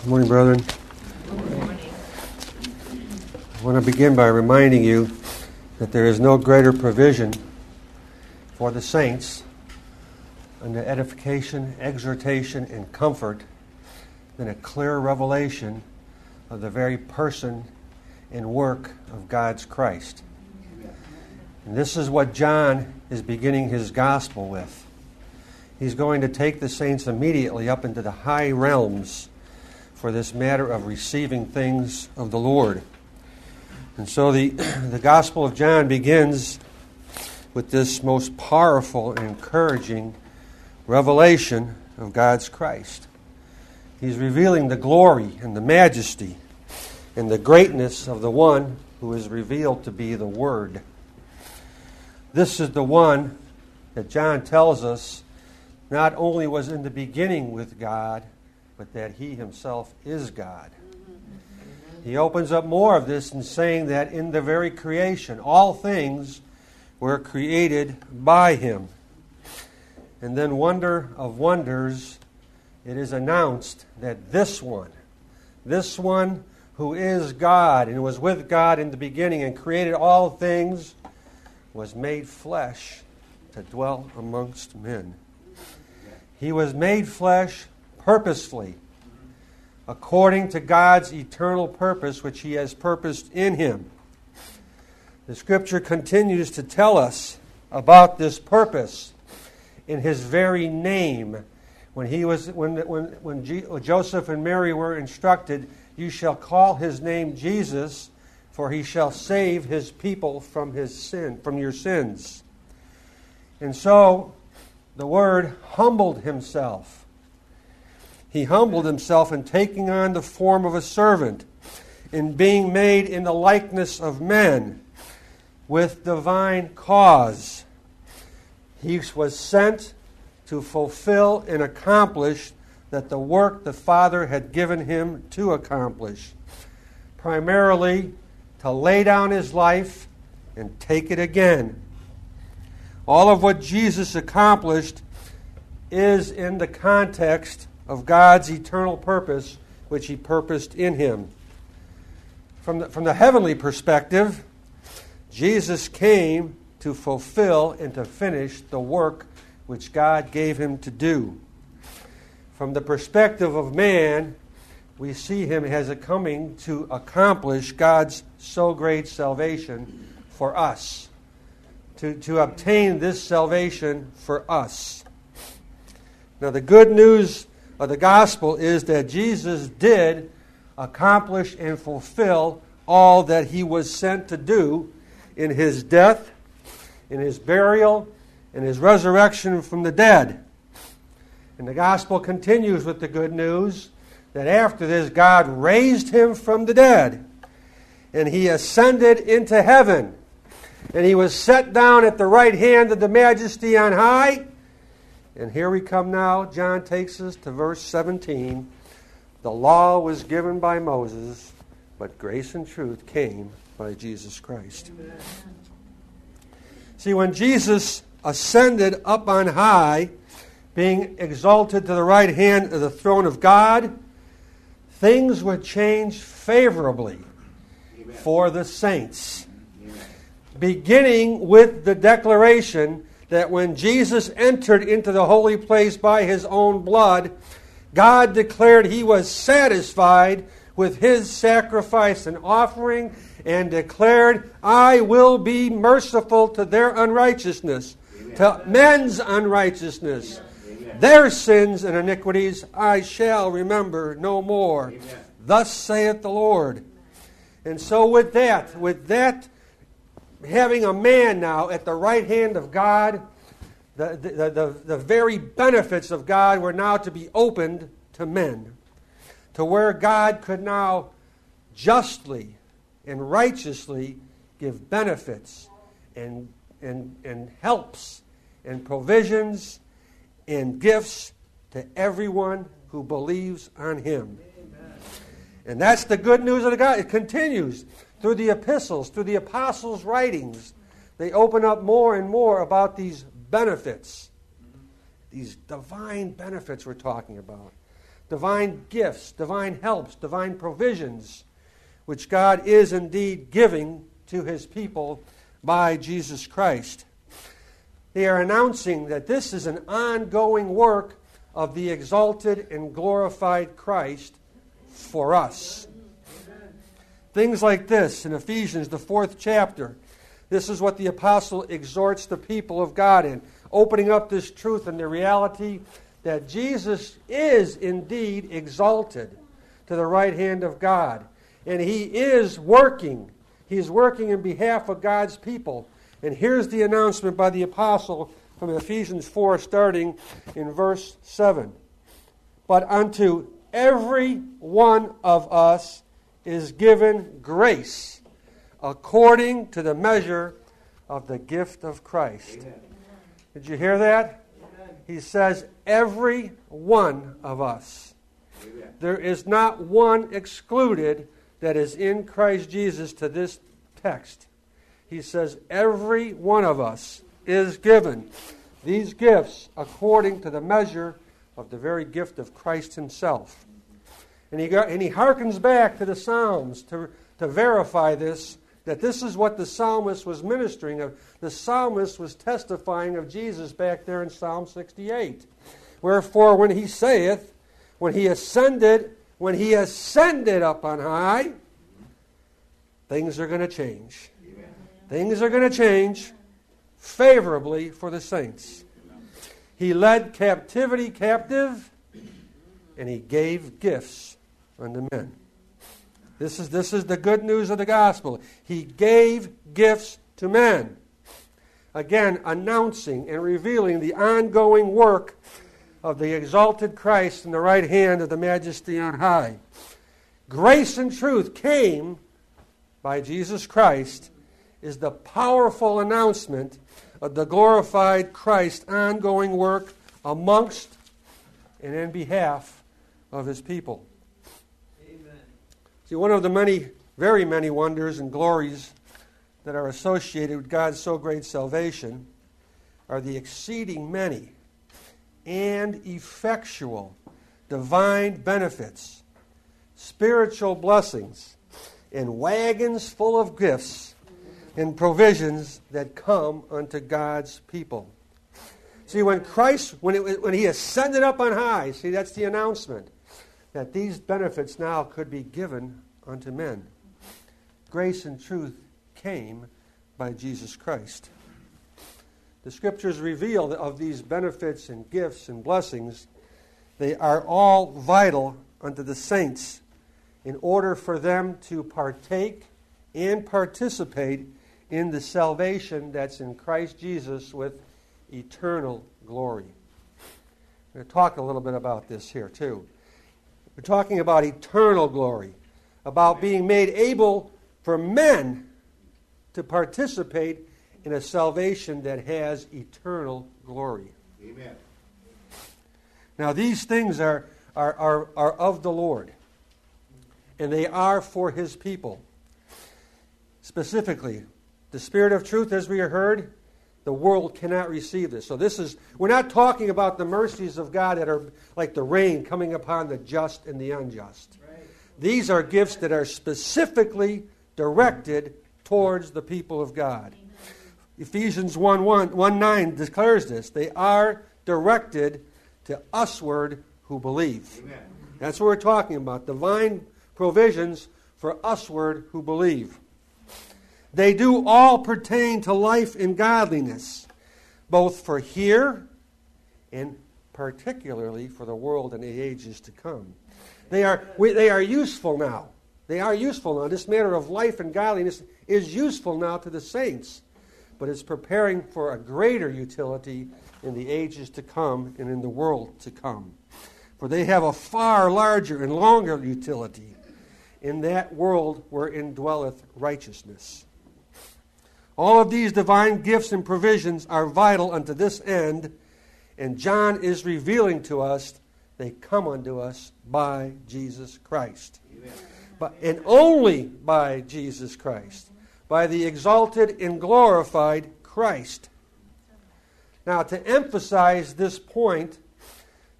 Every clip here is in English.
Good morning, brethren. Good morning. I want to begin by reminding you that there is no greater provision for the saints in the edification, exhortation, and comfort than a clear revelation of the very person and work of God's Christ. And this is what John is beginning his gospel with. He's going to take the saints immediately up into the high realms for this matter of receiving things of the Lord. And so the Gospel of John begins with this most powerful and encouraging revelation of God's Christ. He's revealing the glory and the majesty and the greatness of the one who is revealed to be the Word. This is the one that John tells us not only was in the beginning with God, but that He Himself is God. He opens up more of this in saying that in the very creation, all things were created by Him. And then, wonder of wonders, it is announced that this one who is God and was with God in the beginning and created all things, was made flesh to dwell amongst men. He was made flesh purposefully, according to God's eternal purpose, which He has purposed in Him. The Scripture continues to tell us about this purpose in His very name. When Joseph and Mary were instructed, "You shall call His name Jesus, for He shall save His people from your sins." And so the Word humbled Himself. He humbled Himself in taking on the form of a servant, in being made in the likeness of men, with divine cause. He was sent to fulfill and accomplish that the work the Father had given Him to accomplish, primarily to lay down His life and take it again. All of what Jesus accomplished is in the context of God's eternal purpose, which He purposed in Him. From the heavenly perspective, Jesus came to fulfill and to finish the work which God gave Him to do. From the perspective of man, we see Him as a coming to accomplish God's so great salvation for us, to obtain this salvation for us. Now, the good news of the gospel is that Jesus did accomplish and fulfill all that He was sent to do in His death, in His burial, and His resurrection from the dead. And the gospel continues with the good news that after this, God raised Him from the dead, and He ascended into heaven, and He was set down at the right hand of the Majesty on high. And here we come now. John takes us to verse 17. The law was given by Moses, but grace and truth came by Jesus Christ. Amen. See, when Jesus ascended up on high, being exalted to the right hand of the throne of God, things would change favorably for the saints. Amen. Beginning with the declaration that when Jesus entered into the holy place by His own blood, God declared He was satisfied with His sacrifice and offering, and declared, "I will be merciful to their unrighteousness," Amen. To men's unrighteousness. Amen. Their sins and iniquities I shall remember no more. Amen. Thus saith the Lord. And so with that having a man now at the right hand of God, the very benefits of God were now to be opened to men, to where God could now justly and righteously give benefits and helps and provisions and gifts to everyone who believes on Him. Amen. And that's the good news of the God. It continues through the epistles, through the apostles' writings. They open up more and more about these benefits, these divine benefits we're talking about. divine gifts, divine helps, divine provisions, which God is indeed giving to his people by Jesus Christ. They are announcing that this is an ongoing work of the exalted and glorified Christ for us. Things like this in Ephesians, the 4th chapter. This is what the apostle exhorts the people of God in, opening up this truth and the reality that Jesus is indeed exalted to the right hand of God. And he is working. He is working in behalf of God's people. And here's the announcement by the apostle from Ephesians 4, starting in verse 7. But unto every one of us is given grace according to the measure of the gift of Christ. Amen. Did you hear that? Amen. He says, every one of us. Amen. There is not one excluded that is in Christ Jesus to this text. He says, every one of us is given these gifts according to the measure of the very gift of Christ himself. And he harkens back to the Psalms to verify this, that this is what the psalmist was ministering of. The psalmist was testifying of Jesus back there in Psalm 68. Wherefore, when he saith, when he ascended up on high, things are going to change. Amen. Things are going to change favorably for the saints. He led captivity captive, and he gave gifts unto men. This is the good news of the gospel. He gave gifts to men. Again, announcing and revealing the ongoing work of the exalted Christ in the right hand of the Majesty on high. Grace and truth came by Jesus Christ is the powerful announcement of the glorified Christ's ongoing work amongst and in behalf of his people. Amen. See, one of the many, very many wonders and glories that are associated with God's so great salvation are the exceeding many and effectual divine benefits, spiritual blessings, and wagons full of gifts and provisions that come unto God's people. See, when Christ, when he ascended up on high, see, that's the announcement, that these benefits now could be given unto men. Grace and truth came by Jesus Christ. The Scriptures reveal that of these benefits and gifts and blessings, they are all vital unto the saints in order for them to partake and participate in the salvation that's in Christ Jesus with eternal glory. I'm going to talk a little bit about this here too. We're talking about eternal glory, about being made able for men to participate in a salvation that has eternal glory. Amen. Now these things are of the Lord, and they are for his people. Specifically, the Spirit of truth, as we heard, the world cannot receive this. So we're not talking about the mercies of God that are like the rain coming upon the just and the unjust. Right. These are gifts that are specifically directed towards the people of God. Amen. Ephesians 1:9 declares this. They are directed to usward who believe. Amen. That's what we're talking about. Divine provisions for usward who believe. They do all pertain to life and godliness, both for here and particularly for the world and the ages to come. They are useful now. They are useful now. This matter of life and godliness is useful now to the saints, but it's preparing for a greater utility in the ages to come and in the world to come. For they have a far larger and longer utility in that world wherein dwelleth righteousness. All of these divine gifts and provisions are vital unto this end, and John is revealing to us they come unto us by Jesus Christ. Amen. And only by Jesus Christ, by the exalted and glorified Christ. Now, to emphasize this point,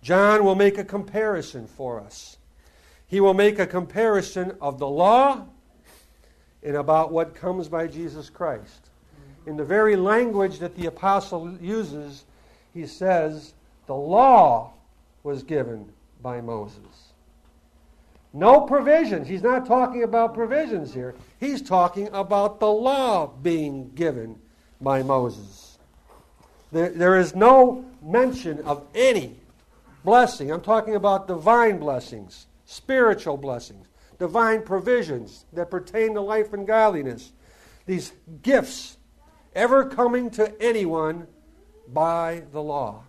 John will make a comparison for us. He will make a comparison of the law and about what comes by Jesus Christ. In the very language that the apostle uses, he says, the law was given by Moses. No provisions. He's not talking about provisions here. He's talking about the law being given by Moses. There is no mention of any blessing. I'm talking about divine blessings, spiritual blessings, divine provisions that pertain to life and godliness. These gifts ever coming to anyone by the law.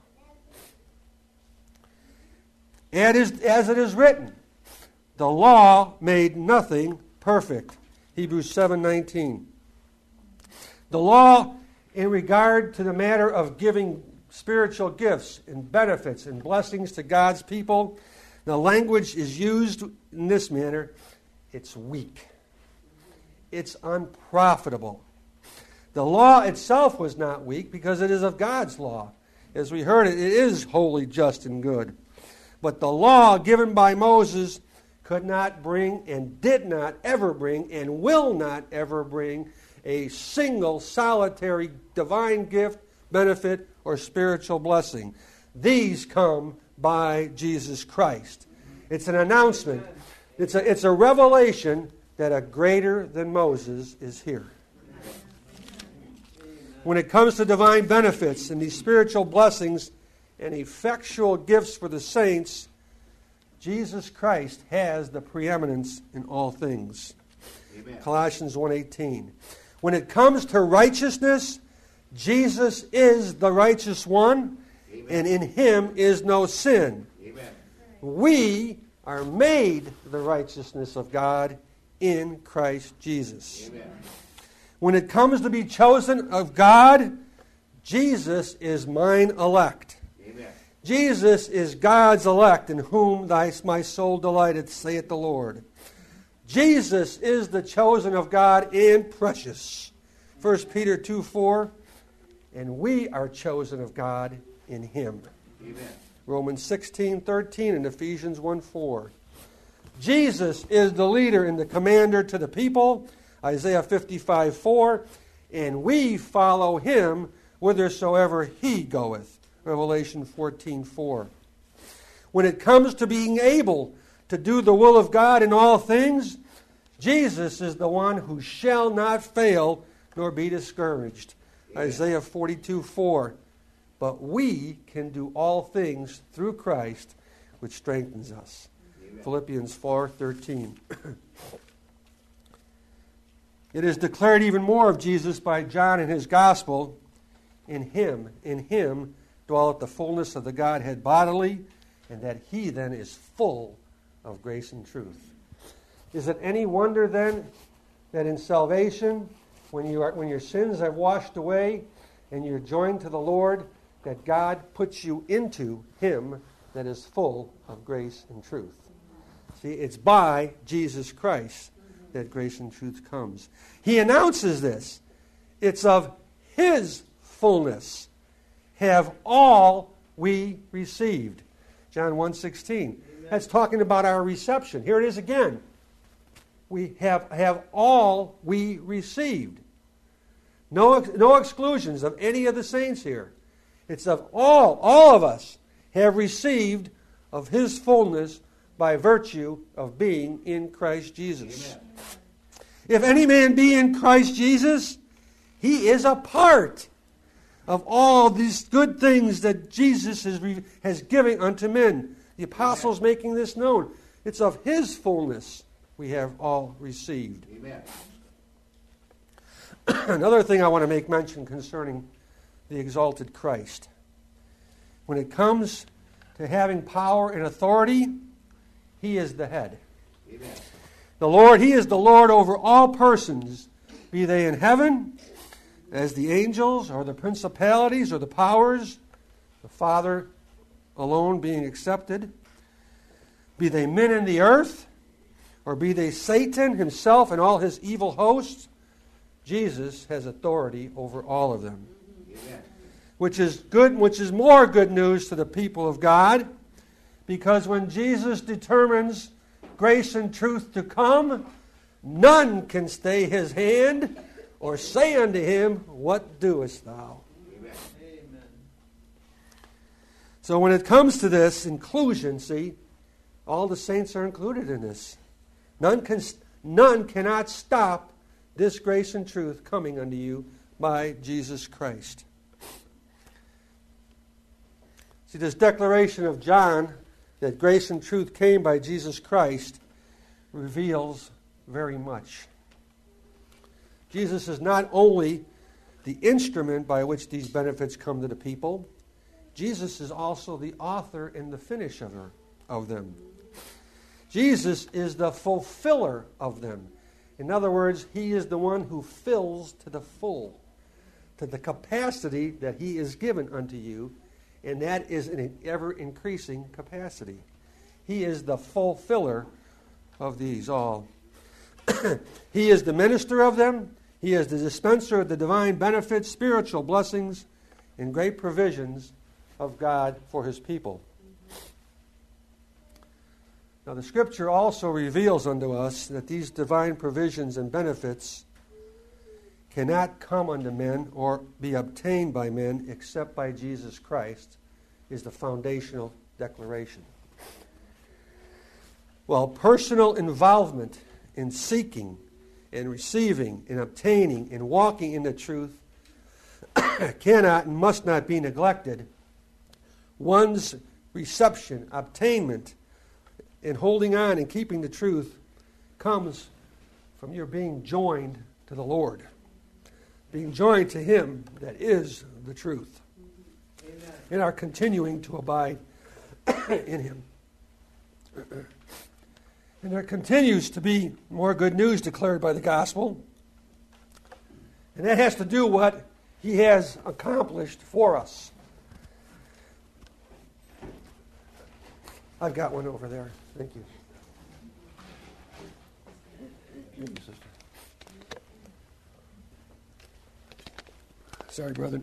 And as it is written, the law made nothing perfect. Hebrews 7:19. The law, in regard to the matter of giving spiritual gifts and benefits and blessings to God's people, the language is used in this manner. It's weak. It's unprofitable. The law itself was not weak because it is of God's law. As we heard, it is holy, just, and good. But the law given by Moses could not bring and did not ever bring and will not ever bring a single solitary divine gift, benefit, or spiritual blessing. These come by Jesus Christ. It's an announcement. It's a revelation that a greater than Moses is here. When it comes to divine benefits and these spiritual blessings and effectual gifts for the saints, Jesus Christ has the preeminence in all things. Amen. Colossians 1:18. When it comes to righteousness, Jesus is the righteous one, amen, and in him is no sin. Amen. We are made the righteousness of God in Christ Jesus. Amen. When it comes to be chosen of God, Jesus is mine elect. Amen. Jesus is God's elect, in whom my soul delighteth, saith the Lord. Jesus is the chosen of God and precious. 1 Peter 2:4, and we are chosen of God in him. Amen. Romans 16:13 and Ephesians 1:4. Jesus is the leader and the commander to the people, Isaiah 55:4, and we follow him whithersoever he goeth, Revelation 14:4. When it comes to being able to do the will of God in all things, Jesus is the one who shall not fail nor be discouraged, Isaiah 42:4. But we can do all things through Christ, which strengthens us, Amen. Philippians 4:13. It is declared even more of Jesus by John in his gospel. In him dwelleth the fullness of the Godhead bodily, and that he then is full of grace and truth. Is it any wonder then that in salvation, when your sins are washed away and you're joined to the Lord, that God puts you into him that is full of grace and truth? See, it's by Jesus Christ that grace and truth comes. He announces this. It's of his fullness have all we received. John 1:16. That's talking about our reception. Here it is again. We have all we received. No exclusions of any of the saints here. It's of all of us have received of his fullness by virtue of being in Christ Jesus. Amen. If any man be in Christ Jesus, he is a part of all these good things that Jesus has given unto men. The apostles making this known. It's of his fullness we have all received. Amen. Another thing I want to make mention concerning the exalted Christ. When it comes to having power and authority, he is the head. Amen. The Lord, he is the Lord over all persons, be they in heaven, as the angels, or the principalities, or the powers, the Father alone being accepted, be they men in the earth, or be they Satan himself and all his evil hosts. Jesus has authority over all of them. Amen. Which is good, which is more good news to the people of God, Because when Jesus determines grace and truth to come, none can stay his hand or say unto him, what doest thou? Amen. So when it comes to this inclusion, see, all the saints are included in this. None cannot stop this grace and truth coming unto you by Jesus Christ. See, this declaration of John that grace and truth came by Jesus Christ reveals very much. Jesus is not only the instrument by which these benefits come to the people, Jesus is also the author and the finisher of them. Jesus is the fulfiller of them. In other words, he is the one who fills to the full, to the capacity that he is given unto you, and that is an ever-increasing capacity. He is the fulfiller of these all. He is the minister of them. He is the dispenser of the divine benefits, spiritual blessings, and great provisions of God for his people. Now, the Scripture also reveals unto us that these divine provisions and benefits cannot come unto men or be obtained by men except by Jesus Christ, is the foundational declaration. Well, personal involvement in seeking and receiving and obtaining and walking in the truth cannot and must not be neglected. One's reception, obtainment, and holding on and keeping the truth comes from your being joined to the Lord, being joined to him that is the truth, Amen. and are continuing to abide in him. And there continues to be more good news declared by the gospel, and that has to do what he has accomplished for us. I've got one over there. Thank you. Thank you, sister. Sorry, brother.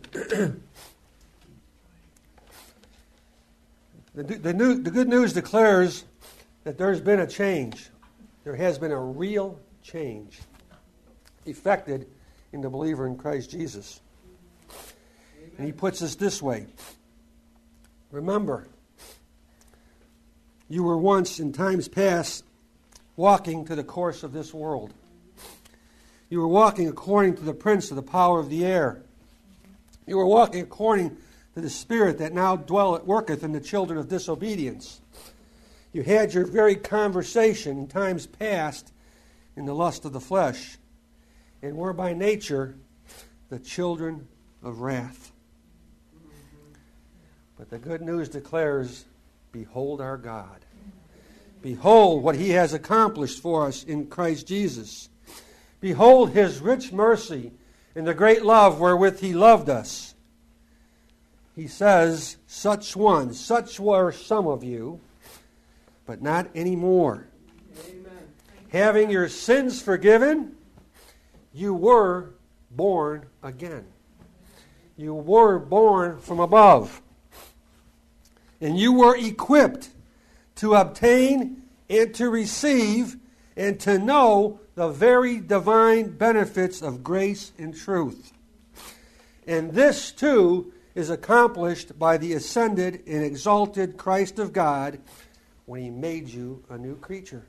The good news declares that there's been a change. There has been a real change effected in the believer in Christ Jesus. And he puts us this way. Remember, you were once in times past walking to the course of this world. You were walking according to the prince of the power of the air. You were walking according to the spirit that now worketh in the children of disobedience. You had your very conversation in times past in the lust of the flesh, and were by nature the children of wrath. But the good news declares, behold our God. Behold what he has accomplished for us in Christ Jesus. Behold his rich mercy and the great love wherewith he loved us. He says, such were some of you, but not anymore. Amen. Having your sins forgiven, you were born again. You were born from above. And you were equipped to obtain and to receive and to know the very divine benefits of grace and truth. And this, too, is accomplished by the ascended and exalted Christ of God when he made you a new creature.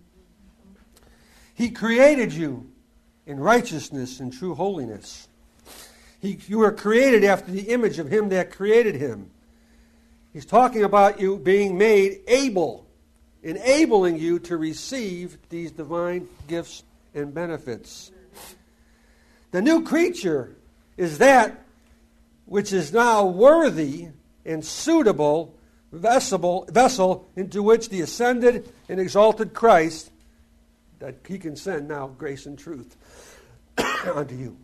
He created you in righteousness and true holiness. You were created after the image of him that created him. He's talking about you being made able, enabling you to receive these divine gifts and benefits. The new creature is that which is now worthy and suitable vessel into which the ascended and exalted Christ, that he can send now grace and truth unto you.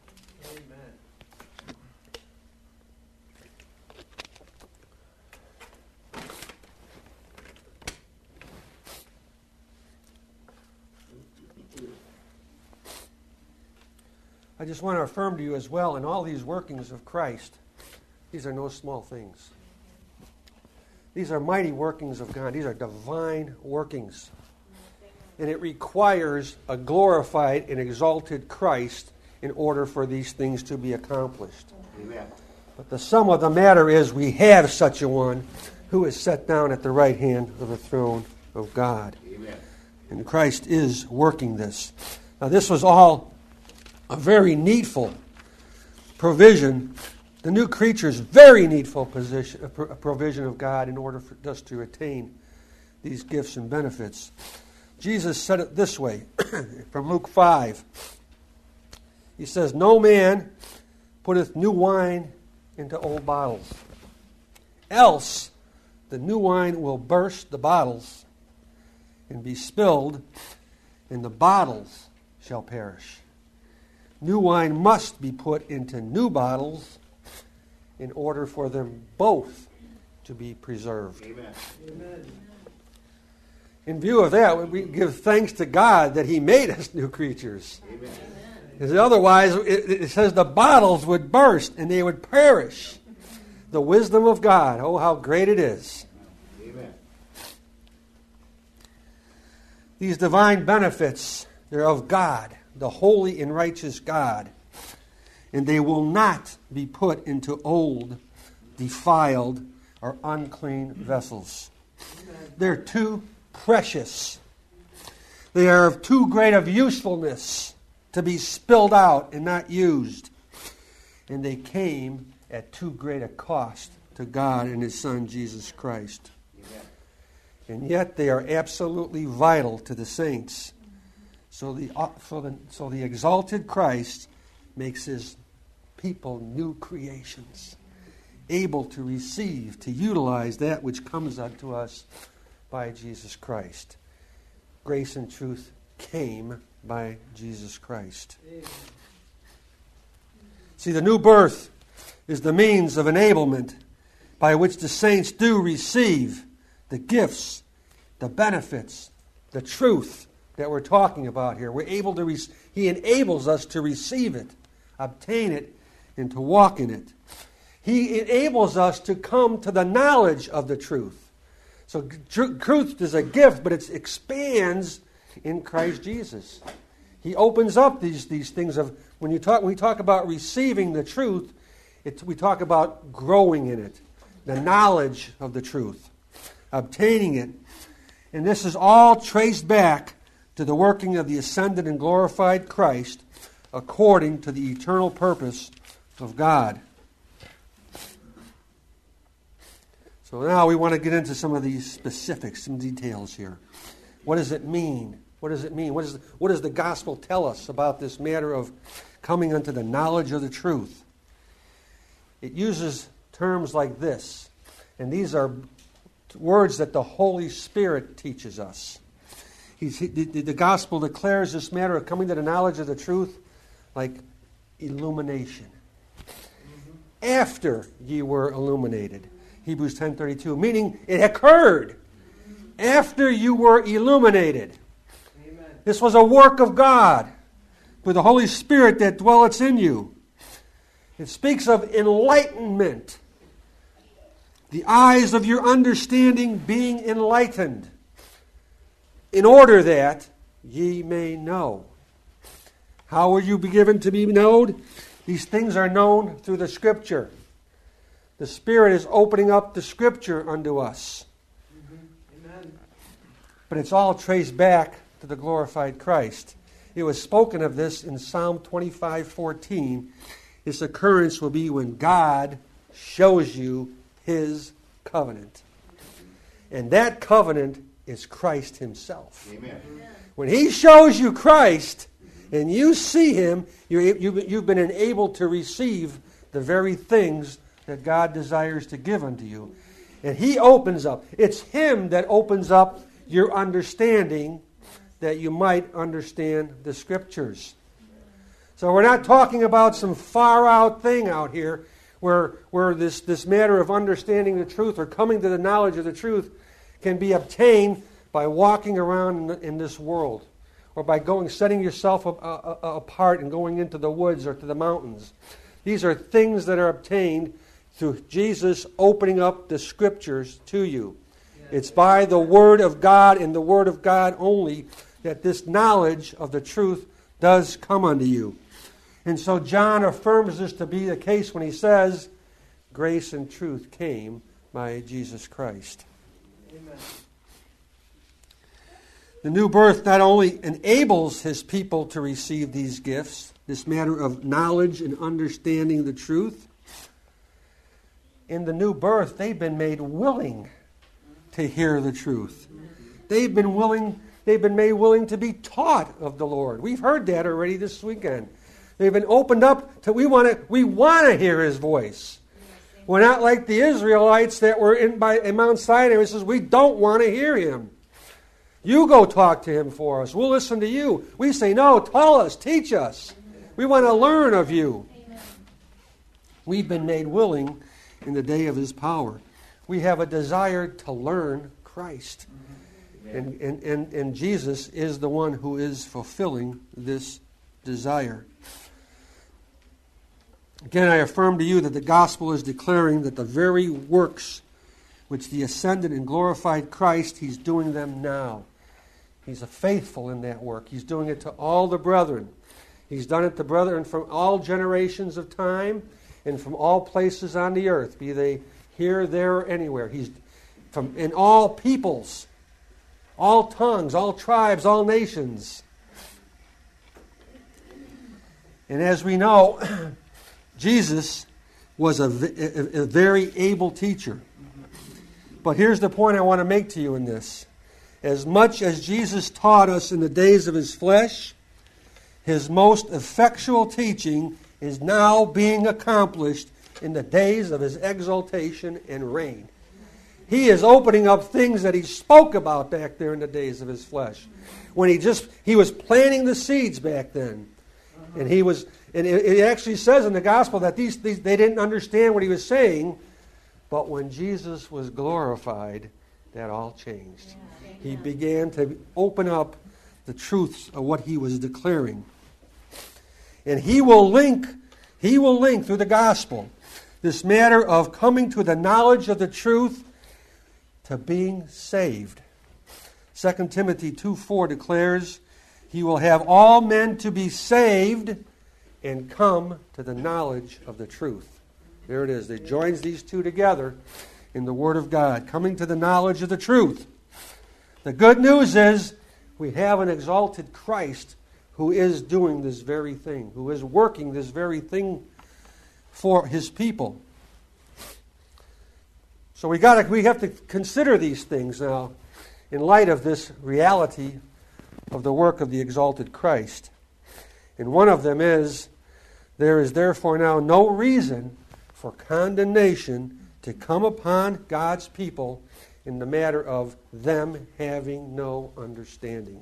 I just want to affirm to you as well, in all these workings of Christ, these are no small things. These are mighty workings of God. These are divine workings. And it requires a glorified and exalted Christ in order for these things to be accomplished. Amen. But the sum of the matter is we have such a one who is set down at the right hand of the throne of God. Amen. And Christ is working this. Now this was all a very needful provision. The new creature's very needful provision of God in order for us to attain these gifts and benefits. Jesus said it this way from Luke 5. He says, "No man putteth new wine into old bottles, else the new wine will burst the bottles and be spilled, and the bottles shall perish. New wine must be put into new bottles in order for them both to be preserved." Amen. Amen. In view of that, we give thanks to God that He made us new creatures. Amen. Because otherwise, it says the bottles would burst and they would perish. The wisdom of God, oh, how great it is. Amen. These divine benefits, they're of God, the holy and righteous God. And they will not be put into old, defiled, or unclean vessels. They're too precious. They are of too great of usefulness to be spilled out and not used. And they came at too great a cost to God and His Son, Jesus Christ. Amen. And yet they are absolutely vital to the saints. So the exalted Christ makes His people new creations, able to receive, to utilize that which comes unto us by Jesus Christ. Grace and truth came by Jesus Christ. Amen. See, the new birth is the means of enablement by which the saints do receive the gifts, the benefits, the truth that we're talking about here. We're able to He enables us to receive it, obtain it, and to walk in it. He enables us to come to the knowledge of the truth. So truth is a gift, but it expands in Christ Jesus. He opens up these things of when we talk about receiving the truth, we talk about growing in it, the knowledge of the truth, obtaining it. And this is all traced back to the working of the ascended and glorified Christ according to the eternal purpose of God. So now we want to get into some of these specifics, some details here. What does it mean? What does it mean? What does the gospel tell us about this matter of coming unto the knowledge of the truth? It uses terms like this, and these are words that the Holy Spirit teaches us. The gospel declares this matter of coming to the knowledge of the truth like illumination. After ye were illuminated. Hebrews 10:32, meaning it occurred after you were illuminated. Amen. This was a work of God with the Holy Spirit that dwelleth in you. It speaks of enlightenment, the eyes of your understanding being enlightened, in order that ye may know. How will you be given to be known? These things are known through the Scripture. The Spirit is opening up the Scripture unto us. Amen. But it's all traced back to the glorified Christ. It was spoken of this in Psalm 25:14. This occurrence will be when God shows you His covenant. And that covenant is Christ Himself. Amen. When He shows you Christ and you see Him, you've been enabled to receive the very things that God desires to give unto you. And He opens up. It's Him that opens up your understanding that you might understand the Scriptures. So we're not talking about some far-out thing out here where this matter of understanding the truth or coming to the knowledge of the truth can be obtained by walking around in this world or by setting yourself apart and going into the woods or to the mountains. These are things that are obtained through Jesus opening up the Scriptures to you. It's by the Word of God and the Word of God only that this knowledge of the truth does come unto you. And so John affirms this to be the case when he says, grace and truth came by Jesus Christ. Amen. The new birth not only enables his people to receive these gifts, this matter of knowledge and understanding the truth, in the new birth they've been made willing to hear the truth. They've been made willing to be taught of the Lord. We've heard that already this weekend. They've been opened up to we want to hear his voice. We're not like the Israelites that were in Mount Sinai who says we don't want to hear him. You go talk to him for us. We'll listen to you. We say, no, tell us, teach us. We want to learn of you. Amen. We've been made willing in the day of his power. We have a desire to learn Christ. And Jesus is the one who is fulfilling this desire. Again, I affirm to you that the gospel is declaring that the very works which the ascended and glorified Christ, he's doing them now. He's faithful in that work. He's doing it to all the brethren. He's done it to brethren from all generations of time and from all places on the earth, be they here, there, or anywhere. He's from in all peoples, all tongues, all tribes, all nations. And as we know, Jesus was a very able teacher. But here's the point I want to make to you in this. As much as Jesus taught us in the days of his flesh, his most effectual teaching is now being accomplished in the days of his exaltation and reign. He is opening up things that he spoke about back there in the days of his flesh. When he was planting the seeds back then. And it actually says in the gospel that these they didn't understand what he was saying. But when Jesus was glorified, that all changed. He began to open up the truths of what he was declaring. And he will link through the gospel this matter of coming to the knowledge of the truth to being saved. 2 Timothy 2:4 declares, he will have all men to be saved and come to the knowledge of the truth. There it is. It joins these two together in the Word of God, coming to the knowledge of the truth. The good news is we have an exalted Christ who is doing this very thing, who is working this very thing for his people. So we have to consider these things now in light of this reality of the work of the exalted Christ. And one of them is, there is therefore now no reason for condemnation to come upon God's people in the matter of them having no understanding.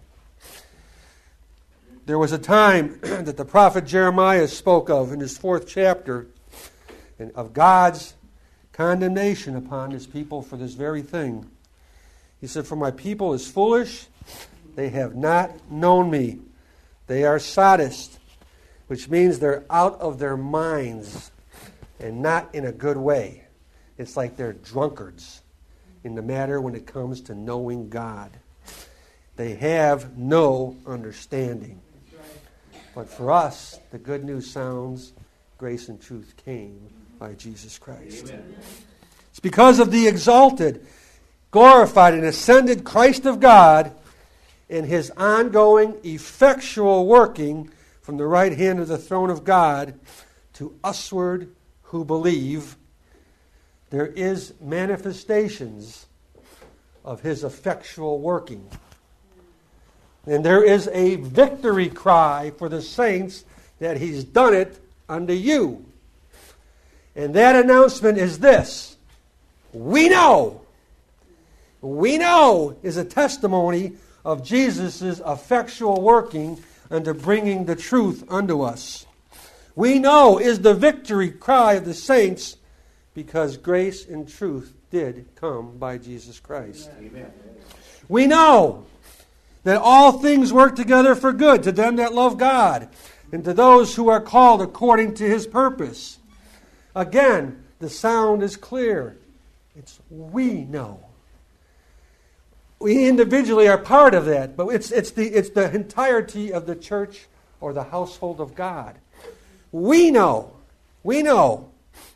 There was a time that the prophet Jeremiah spoke of in his 4th chapter and of God's condemnation upon his people for this very thing. He said, for my people is foolish, they have not known me. They are sadists, which means they're out of their minds and not in a good way. It's like they're drunkards in the matter when it comes to knowing God. They have no understanding. But for us, the good news sounds, grace and truth came by Jesus Christ. Amen. It's because of the exalted, glorified, and ascended Christ of God and his ongoing, effectual working from the right hand of the throne of God to usward who believe, there is manifestations of his effectual working. And there is a victory cry for the saints that he's done it unto you. And that announcement is this: we know. We know is a testimony of Jesus' effectual working unto bringing the truth unto us. We know is the victory cry of the saints because grace and truth did come by Jesus Christ. Amen. We know that all things work together for good to them that love God and to those who are called according to his purpose. Again, the sound is clear. It's we know. We individually are part of that, but it's the entirety of the church or the household of God. We know. We know.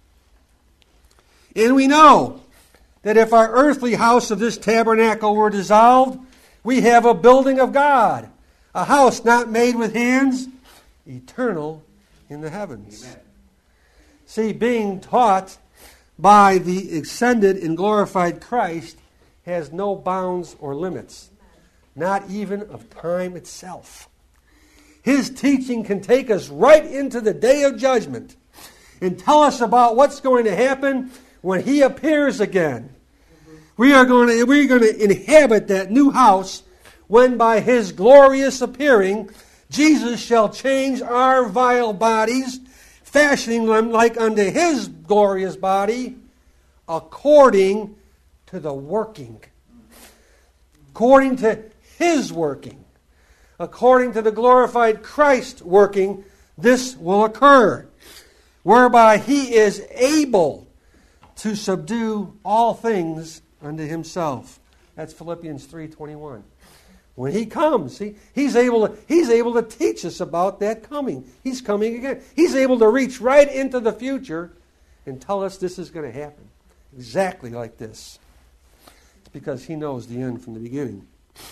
And we know that if our earthly house of this tabernacle were dissolved, we have a building of God, a house not made with hands, eternal in the heavens. Amen. See, being taught by the ascended and glorified Christ has no bounds or limits, not even of time itself. His teaching can take us right into the day of judgment and tell us about what's going to happen when He appears again. We're going to inhabit that new house when by His glorious appearing, Jesus shall change our vile bodies, fashioning them like unto His glorious body, according to the working. According to His working. According to the glorified Christ working, this will occur, whereby He is able to subdue all things unto Himself. That's Philippians 3:21. When He comes, He's able to teach us about that coming. He's coming again. He's able to reach right into the future and tell us this is going to happen. Exactly like this. It's because He knows the end from the beginning.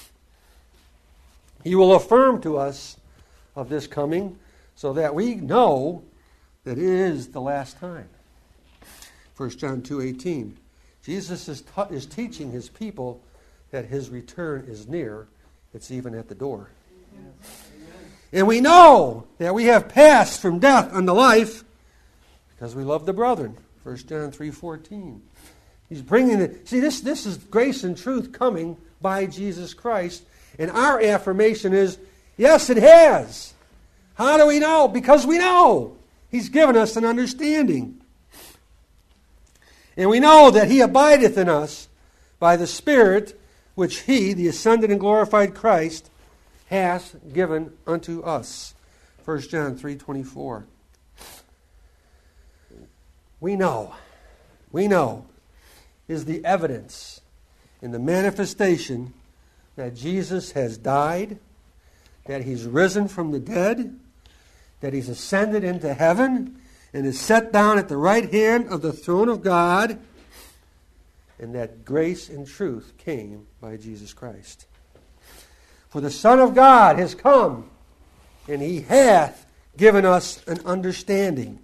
He will affirm to us of this coming so that we know that it is the last time. 1 John 2:18. Jesus is teaching His people that His return is near. It's even at the door. Yes. And we know that we have passed from death unto life because we love the brethren. 1 John 3:14. He's bringing it. See, this is grace and truth coming by Jesus Christ. And our affirmation is, yes, it has. How do we know? Because we know. He's given us an understanding. And we know that He abideth in us by the Spirit which He, the ascended and glorified Christ, hath given unto us. 1 John 3:24. We know is the evidence in the manifestation that Jesus has died, that He's risen from the dead, that He's ascended into heaven, and is set down at the right hand of the throne of God, and that grace and truth came by Jesus Christ. For the Son of God has come, and He hath given us an understanding,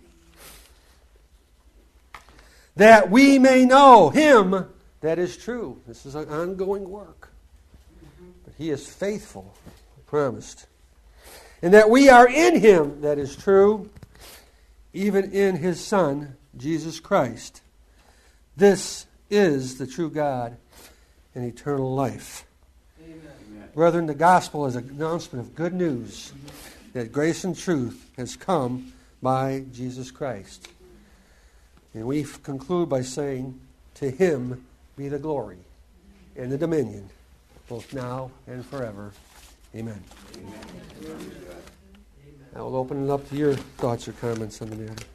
that we may know Him that is true. This is an ongoing work. But He is faithful, promised. And that we are in Him that is true, even in His Son, Jesus Christ. This is the true God and eternal life. Amen. Brethren, the gospel is an announcement of good news that grace and truth has come by Jesus Christ. And we conclude by saying, to Him be the glory and the dominion, both now and forever. Amen. Amen. I will open it up to your thoughts or comments on the matter.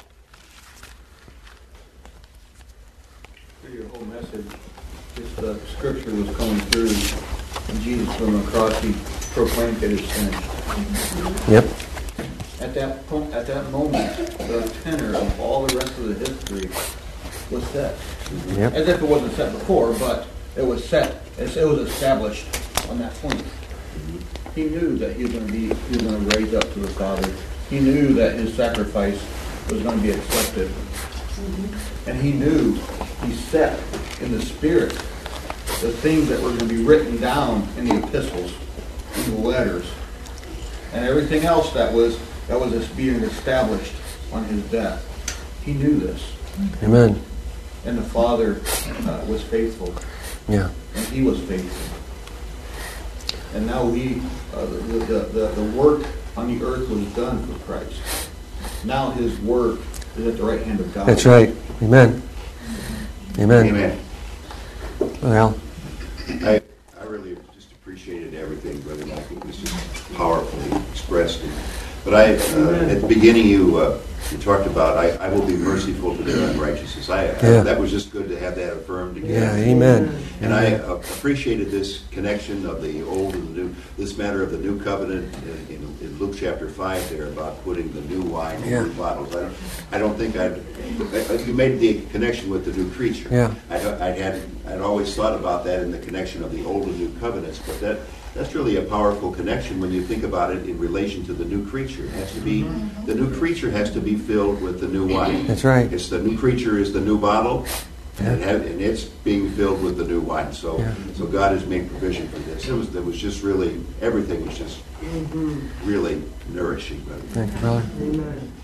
For your whole message, just the scripture was coming through, and Jesus on the cross, He proclaimed it as finished. Yep. At that moment, the tenor of all the rest of the history was set. Yep. As if it wasn't set before, but it was set. It was established on that point. He knew that he was going to raise up to the Father. He knew that His sacrifice was going to be accepted. And He knew, He set in the Spirit the things that were going to be written down in the epistles, in the letters, and everything else that was being established on His death. He knew this. Amen. And the Father was faithful. Yeah. And He was faithful. And now the work on the earth was done for Christ. Now His work is at the right hand of God. That's right. Amen. Amen. Amen. Well, I really just appreciated everything, Brother Michael. It was just powerfully expressed. But at the beginning, you you talked about, I will be merciful to their unrighteousness. That was just good to have that affirmed again. Yeah, amen. And I appreciated this connection of the old and the new, this matter of the new covenant in Luke chapter 5 there about putting the new wine in new bottles. I don't think you made the connection with the new creature. Yeah. I'd always thought about that in the connection of the old and new covenants, but that's really a powerful connection when you think about it in relation to the new creature. It has to be, the new creature has to be filled with the new wine. That's right. It's the new creature is the new bottle, and it's being filled with the new wine. So God has made provision for this. It was just really, everything was just really nourishing. Thank you, brother. Amen.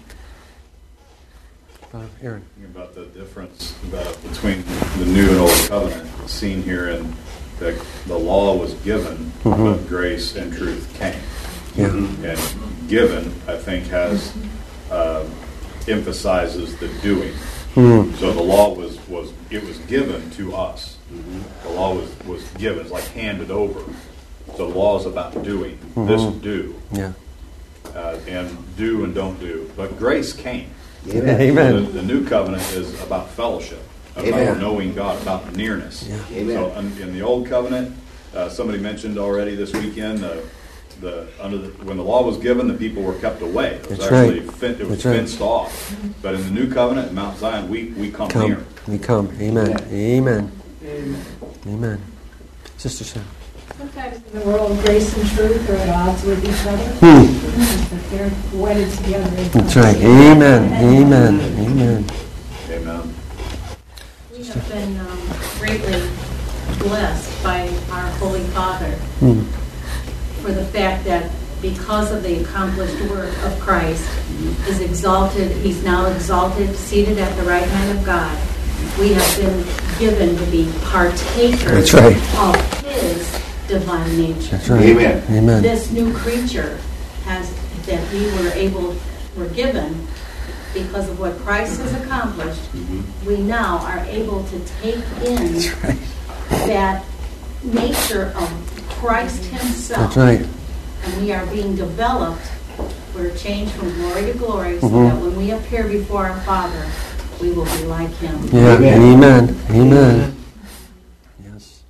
Aaron. About the difference between the new and old covenant seen here in the law was given, but grace and truth came. Yeah. And given, I think, has emphasizes the doing. So the law was given to us. The law was given. It's like handed over. So the law is about doing. This do. Yeah. And do and don't do. But grace came. Amen. The new covenant is about fellowship, about knowing God, about nearness. Yeah. So in the old covenant, somebody mentioned already this weekend, when the law was given, the people were kept away. It was fenced off. But in the new covenant, at Mount Zion, we come near. We come. Amen. Amen. Amen. Amen. Sister Sam. Sometimes in the world, grace and truth are at odds with each other. But they're wedded together. That's right. Amen. Amen. Amen. Amen. We have been greatly blessed by our Holy Father for the fact that because of the accomplished work of Christ, He's now exalted, seated at the right hand of God. We have been given to be partakers of His divine nature. That's right. Amen. Amen. This new creature that we were given because of what Christ has accomplished. We now are able to take in that nature of Christ Himself. That's right. And we are being developed. We're changed from glory to glory, so that when we appear before our Father, we will be like Him. Yeah. Amen. Amen. Yes.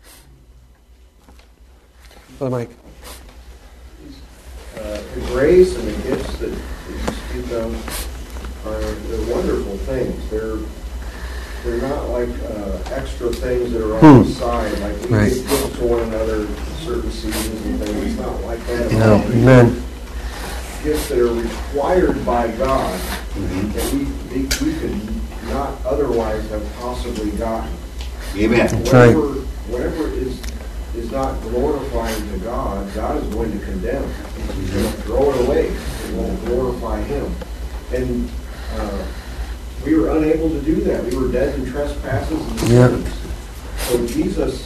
Brother Mike. The grace and the gifts that you speak of they're wonderful things. They're not like extra things that are on the side, like we give gifts to one another in certain seasons and things. It's not like that. No. Amen. Gifts that are required by God that we could not otherwise have possibly gotten. Amen. Whatever is not glorifying to God, God is going to condemn. He's going to throw it away. It won't glorify Him. And we were unable to do that. We were dead in trespasses and sins. So Jesus,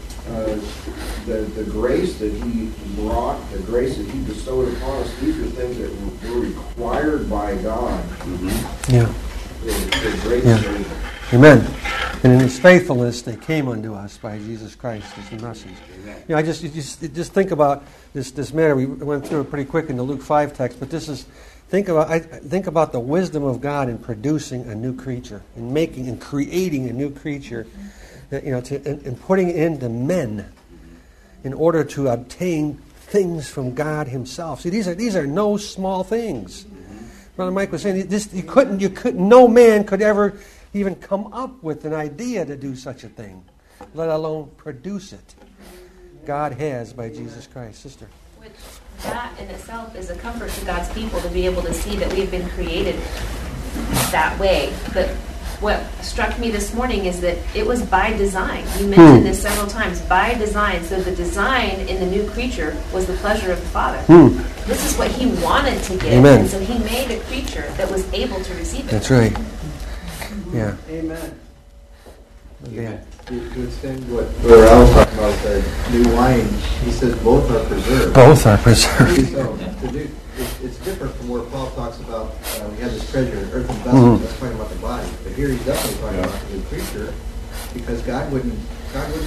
the grace that He brought, the grace that He bestowed upon us, these are things that were required by God. Yeah. The grace of Amen. And in His faithfulness, they came unto us by Jesus Christ as the message. Amen. You know, just think about this matter. We went through it pretty quick in the Luke 5 text, but think about the wisdom of God in producing a new creature, in making and creating a new creature, and putting it into men in order to obtain things from God Himself. See, these are no small things. Brother Mike was saying no man could ever even come up with an idea to do such a thing, let alone produce it. God has by Jesus Christ. Sister. Which that in itself is a comfort to God's people to be able to see that we've been created that way. But what struck me this morning is that it was by design. You mentioned this several times, by design. So the design in the new creature was the pleasure of the Father. This is what He wanted to give. Amen. And so He made a creature that was able to receive it. That's right. Yeah. Amen. Yeah. To extend what Brother Al was talking about, the new wine, he says both are preserved. Both are preserved. So, it's different from where Paul talks about we have this treasure in earthen vessels. That's talking about the body. But here he's definitely talking about the new creature, because God wouldn't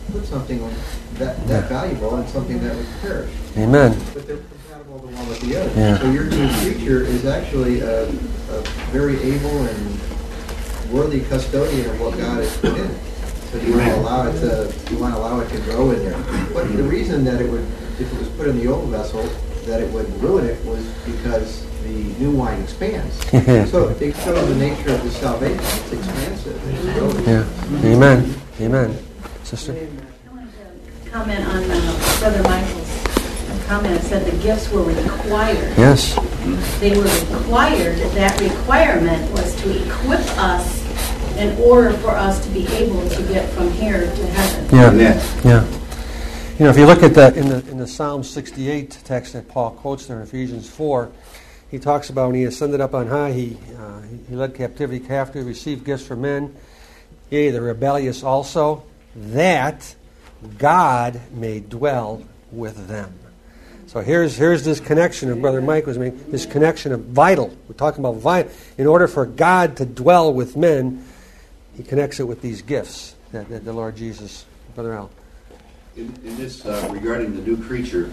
put something that valuable on something that would perish. Amen. But they're compatible the one with the other. Yeah. So your new creature is actually a very able and worthy custodian of what God has put in it. So you want to allow it to grow in there. But the reason that it would, if it was put in the old vessel, that it would ruin it was because the new wine expands. So it shows the nature of the salvation. It's expansive. It's growing. Yeah. Amen. Amen. Sister? I wanted to comment on Brother Michael's comment. It said the gifts were required. Yes. They were required. That requirement was to equip us in order for us to be able to get from here to heaven. Yeah. Amen. Yeah. You know, if you look at in the Psalm 68 text that Paul quotes there in Ephesians 4, he talks about when he ascended up on high, he led captivity captive, received gifts from men, yea, the rebellious also, that God may dwell with them. So here's this connection of Brother Mike was making, this connection of vital. We're talking about vital. In order for God to dwell with men, he connects it with these gifts that the Lord Jesus, Brother Al. In this, regarding the new creature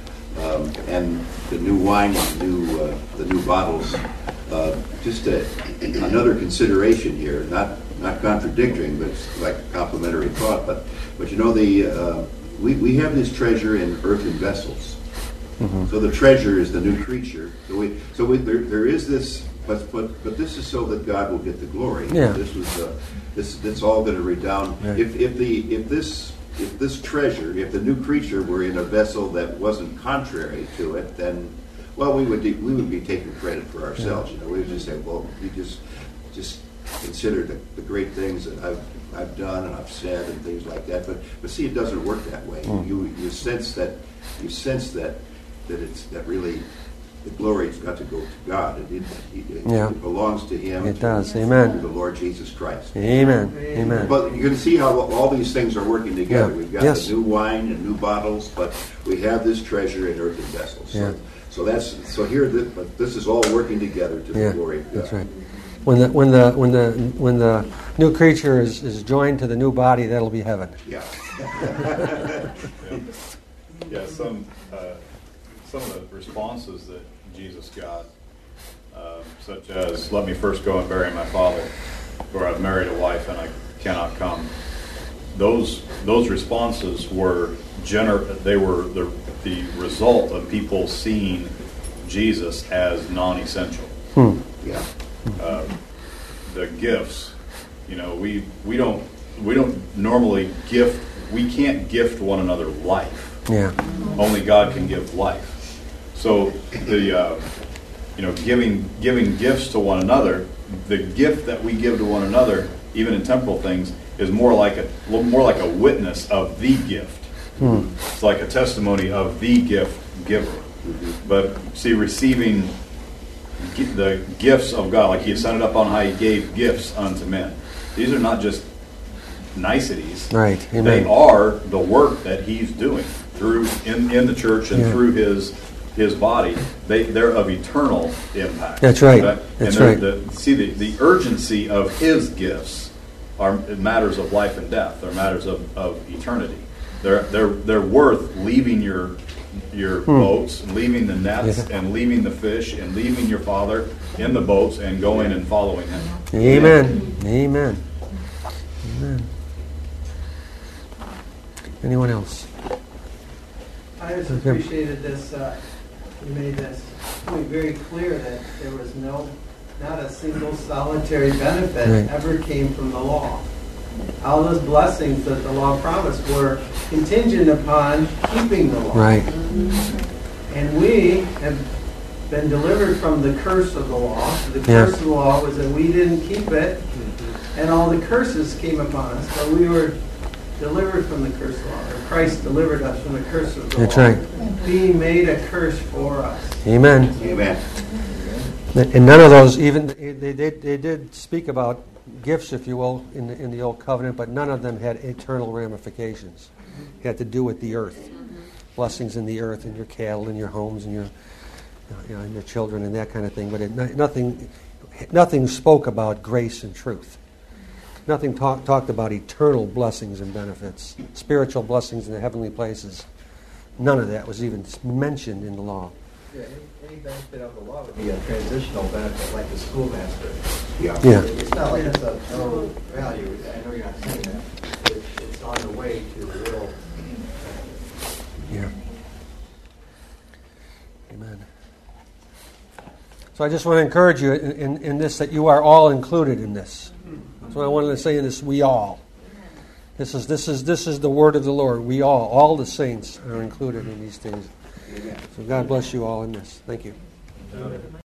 and the new wine, the new bottles, just another consideration here, not contradicting, but it's like a complementary thought. But you know, we have this treasure in earthen vessels. Mm-hmm. So the treasure is the new creature. There is this, but this is so that God will get the glory. Yeah. This all going to redound. Right. If this treasure, if the new creature were in a vessel that wasn't contrary to it, then, well, we would be taking credit for ourselves. You know, we would just say, well, you just consider the great things that I've done and I've said and things like that. But see, it doesn't work that way. You sense that really the glory's got to go to God. It belongs to Him. It does. Amen. The Lord Jesus Christ. Amen. Amen. But you can see how all these things are working together. Yeah. We've got the new wine and new bottles, but we have this treasure in earthen vessels. But this is all working together to the glory of God. That's right. When the new creature is joined to the new body, that'll be heaven. Yeah. Yeah. Some of the responses that Jesus got, such as, let me first go and bury my father, for I've married a wife and I cannot come. Those responses were the result of people seeing Jesus as non-essential. Yeah. The gifts, you know, we don't normally gift. We can't gift one another life. Yeah. Only God can give life. So giving gifts to one another, the gift that we give to one another, even in temporal things, is more like a witness of the gift. It's like a testimony of the gift giver. But see, receiving the gifts of God, like He ascended up on high, He gave gifts unto men. These are not just niceties. Right. Amen. They are the work that He's doing through in the church and through His body. They're of eternal impact. That's right. That's right. The urgency of His gifts are matters of life and death. They're matters of eternity. They're worth leaving your boats, and leaving the nets, and leaving the fish, and leaving your father in the boats, and going and following Him. Amen. Amen. Amen. Anyone else? I just appreciated this. You made this point very clear that there was not a single solitary benefit ever came from the law. All those blessings that the law promised were contingent upon keeping the law. Right. And we have been delivered from the curse of the law. The curse of the law was that we didn't keep it, and all the curses came upon us. But we were delivered from the curse of the law. Christ delivered us from the curse of the law. That's right. Being made a curse for us. Amen. Amen. And none of those, even they did speak about gifts, if you will, in the old covenant, but none of them had eternal ramifications. It had to do with the earth, blessings in the earth, and your cattle, and your homes, and your and your children, and that kind of thing. But nothing spoke about grace and truth. Nothing talked about eternal blessings and benefits, spiritual blessings in the heavenly places. None of that was even mentioned in the law. Yeah, any benefit of the law would be a transitional benefit, like the schoolmaster. Yeah. It's not like it's of no value. I know you're not saying that. It's on the way to the real. Yeah. Amen. So I just want to encourage you in this, that you are all included in this. That's what I wanted to say in this. We all. This is the word of the Lord. We all the saints are included in these things. So God bless you all in this. Thank you.